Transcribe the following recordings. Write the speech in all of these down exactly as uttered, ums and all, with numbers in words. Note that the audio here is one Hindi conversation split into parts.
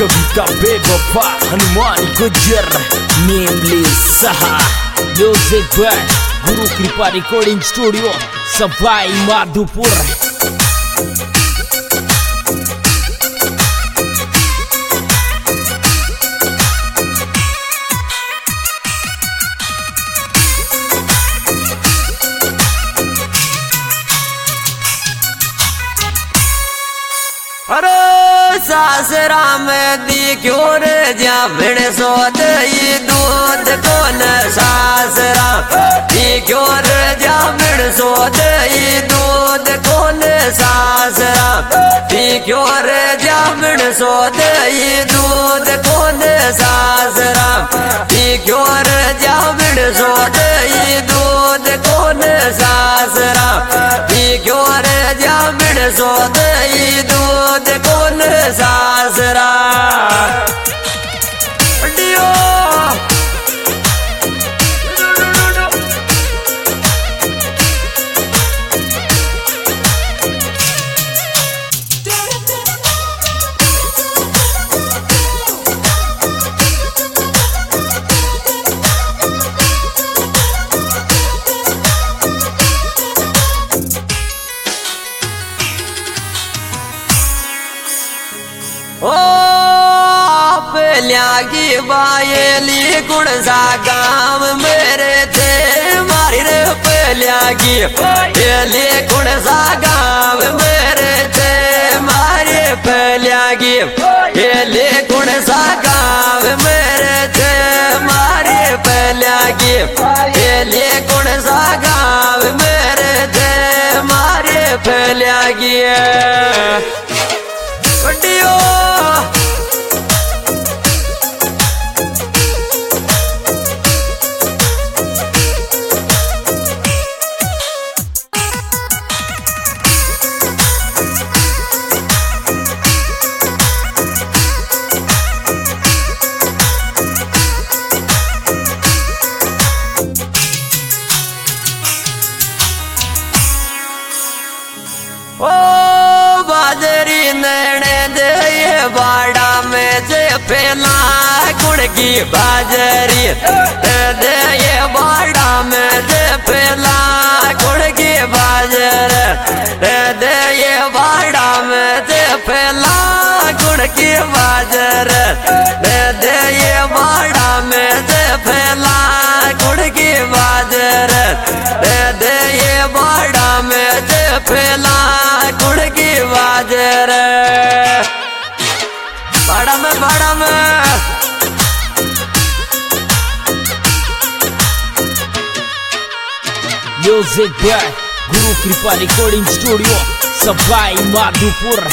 कविता बेवफा हनुमान गुजर नेमलेस सहा music by Guru Kripa recording studio Sawai Madhopur. अरे सासरा में दी क्यों रे जामण सोद ये दूध कौन सासरा दी क्यों रे जामण सोद ये दूध कौन सासरा दी क्यों रे जामण सोद ये दूध कौन सासरा दी क्यों रे जामण सोद ये दूध कौन सासरा दी क्यों रे जामण सोद ये दूध कौन सासरा डियो की बायली कुण सा गाँव मेरे थे मारी रे पहलिया की पहले कुण सा गाँव मेरे थे मारे पहलिया की पहले कुण सा गाँव मेरे थे मारे पहलिया की पहले कुण सा गाँव मेरे थे मारे पहलिया की बाड़ा में जे फैला कुड़की बाजरी दे ये बाड़ा में जे फैला कुड़की बाजर दे ये बाड़ा में जे फैला कुड़की बाजर दे ये बाड़ा में जे फैला कुड़की बाजर दे ये बाड़ा में जे फैला कुड़की बाजर बाड़ा में बाड़ा में music by Guru Kripa recording studio Sawai Madhopur.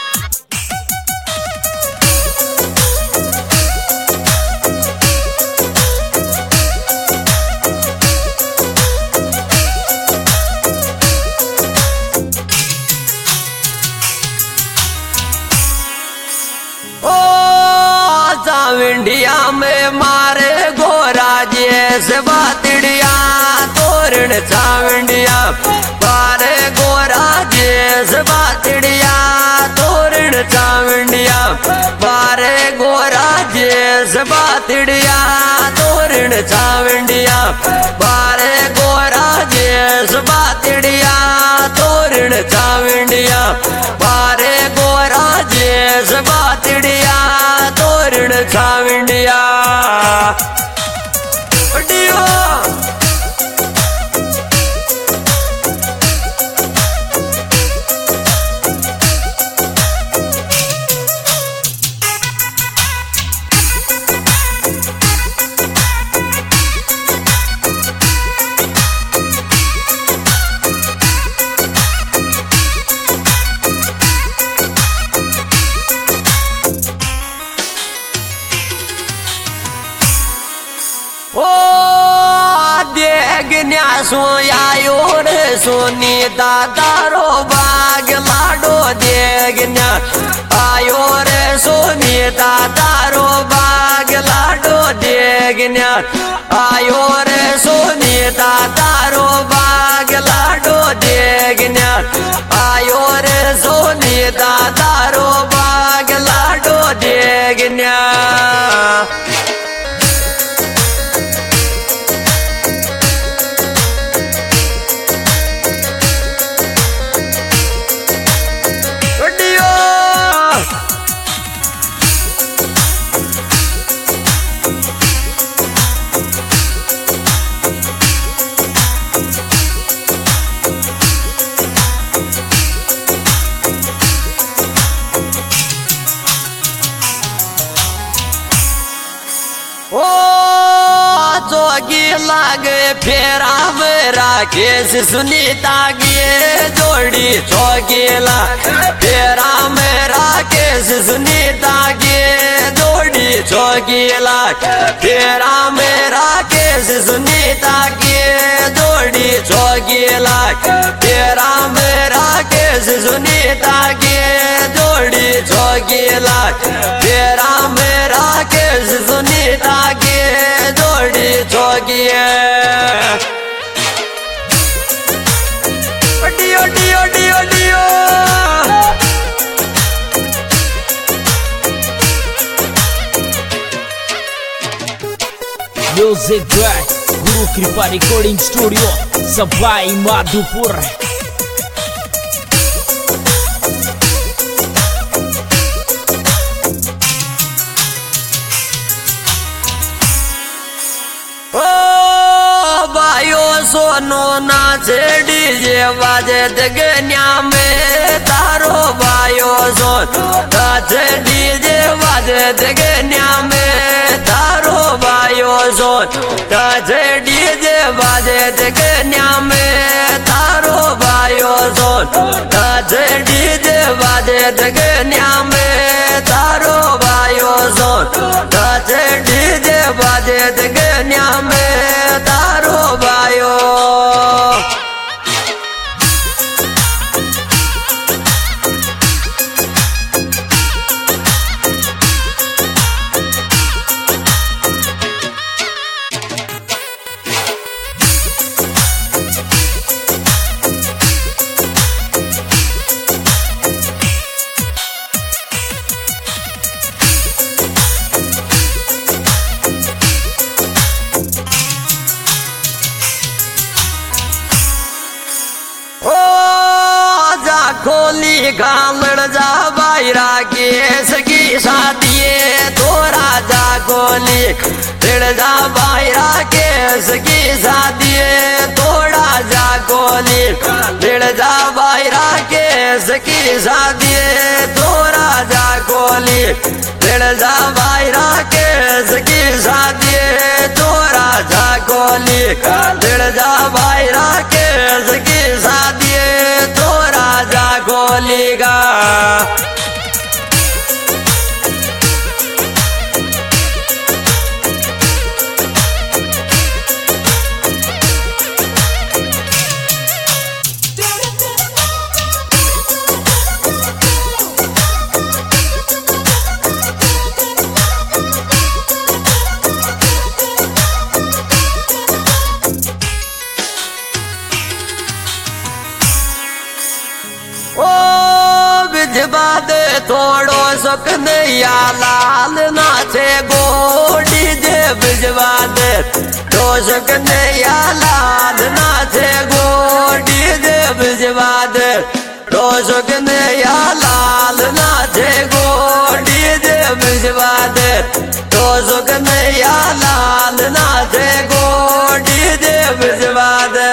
India में मारे गोरा जैसे बातिड़िया तोरण चावंडिया मारे गोरा जैसे बातिड़िया तोरण चावंडिया मारे गोरा जैसे बातिड़िया तोरण चावंडिया मारे गोरा जैसे बातिड़िया तोरण चावंडिया मारे गोरा जैसे बातिड़िया तोरण चावंडिया सोयायो रे सोनी दादारो बाग लाडो देगन्या आयो रे सोनी दादारो बाग लाडो देगन्या आयो रे सोनी दादारो बाग लाडो देगन्या आयो रे सोनी दादारो बाग लाडो देगन्या लागे फेरा मेरा केस सुनीता गे जोड़ी चौकीला फेरा मेरा केस सुनीता गे जोड़ी चौकीला फेरा मेरा केस सुनीता गे जोड़ी चौकीला फेरा मेरा केस सुनीता गे जोड़ी चौकीला फेरा मेरा केस सुनीता गे जोड़ी चौकीला डियो डियो डियो डियो Music by Guru Kripa Recording Studio, Sabai Madhupur. सोनो नाचे डीजे बाजे दगन्या में तारो बायो सोनो नाचे डीजे बाजे दगन्या में तारो बायो सोनो नाचे डीजे बाजे दगन्या में तारो बायो सोनो नाचे डीजे बाजे दगन्या में तारो बायो सोनो नाचे डीजे बाजे दगन्या में तारो बायो खोली गालड़ जा बायरा केस की शादी तो राजा खोली फिर जा बायरा केस की शादी तो राजा खोली फिर जा बायरा केस की शादी तो राजा खोली फिर जा बायरा केस की शादी तो राजा खोली फिर जा बायरा केस की शादी तो राजा खोलेगा दे थोड़ो सुख नैया लाल नाचे गोडी दे बिजवा दे तो सुख नैया लाल नाचे गोडी दे बिजवा दे तो सुख नैया लाल नाचे गोडी दे बिजवा दे तो सुख नैया लाल नाचे गोडी दे बिजवा दे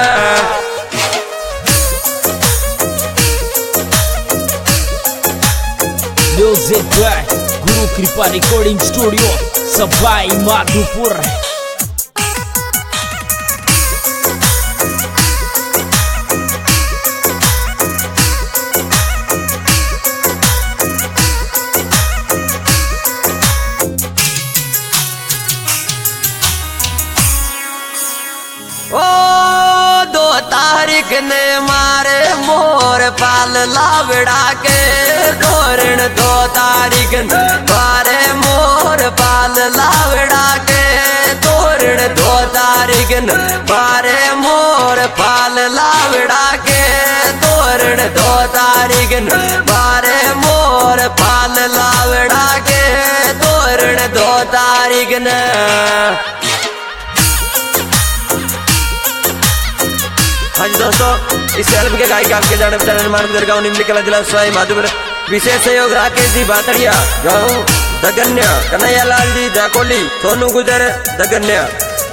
Music by Guru Kripa Recording Studio, Sabai Madhupur. तारीख ने मारे मोर पाल लावड़ा के तोरण दो तारीख मारे मोर पाल लावड़ा के तोरण दो तारीख मारे मोर पाल लावड़ा के तोरण दो तारीख मारे मोर पाल लावड़ा के तोरण दो तारीख न हाँ जी दोस्तों, इस एल्बम के गायक आपके जाने पहचाने निर्माण गाँव निम्नलिखित जिला सवाई माधोपुर विशेष सहयोग राकेश जी बातड़िया गाँव दगन्या कन्हैया लाल जी जाकोली सोनू गुजर दगन्या।